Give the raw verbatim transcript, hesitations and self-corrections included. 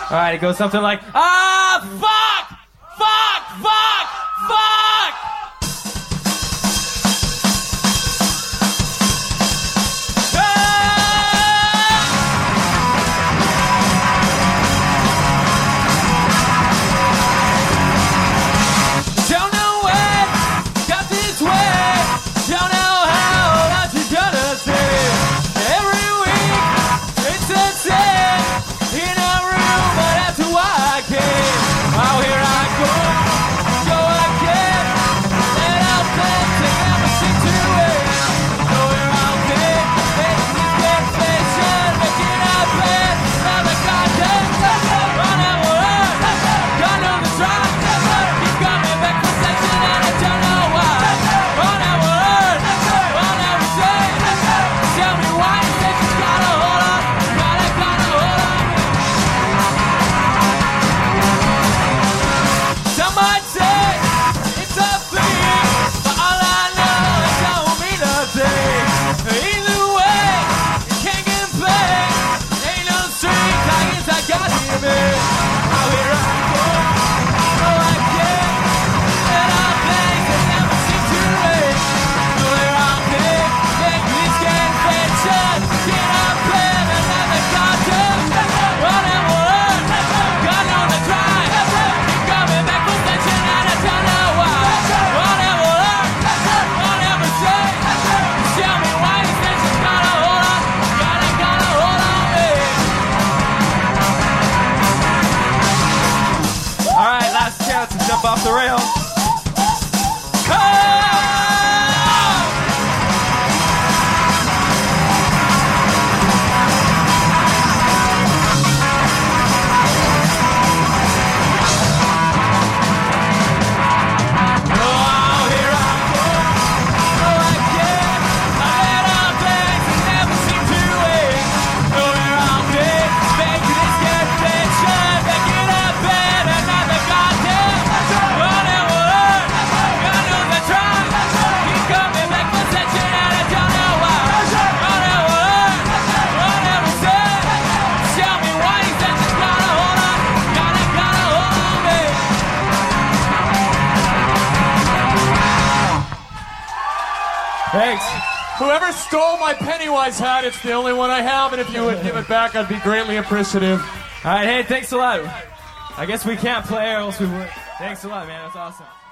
All right, it goes something like, ah, fuck, fuck, fuck, fuck. Don't know when got this way. Don't know how that you gonna say. Every week it's the same in a room, but that's why I came. Oh, here I go, go again. And I'll think to never seem to wait. So here I'll take, make this temptation, making up bed. Now the goddamn run out of word. Gun on the track, keep coming back for section, and I don't know why. Run out of word, run out of say. Tell me why you think you gotta hold on, gotta, gotta hold on. Some might say it's a thing, but all I know it don't mean nothing. Either way, you can't get paid. Ain't no strings, I guess I got you, man. Now here I go, go again. And I'll think it never seems too late. So here I'll take, make this confession. Get up and another goddamn run and word. Gun on the drive, keep coming back for tension, and I don't know why. Run and word, run and say. Tell me why you think you gotta hold on, gotta, gotta hold on me. All right, last chance to jump off the rail. Oh! Oh, here I go, go again. I let on things that never seem to wait. So here I'll be, make this confession, make it up and another goddamn run and word. God knows I tried, keep coming back for section, and I don't know why. Run and word, run and say. Tell me why you said you gotta hold on, gotta, gotta hold on me. Thanks. Whoever stole my Pennywise hat, it's the only one I have, and if you would give it back, I'd be greatly appreciative. All right, hey, thanks a lot. I guess we can't play or else we would. Thanks a lot, man. That's awesome.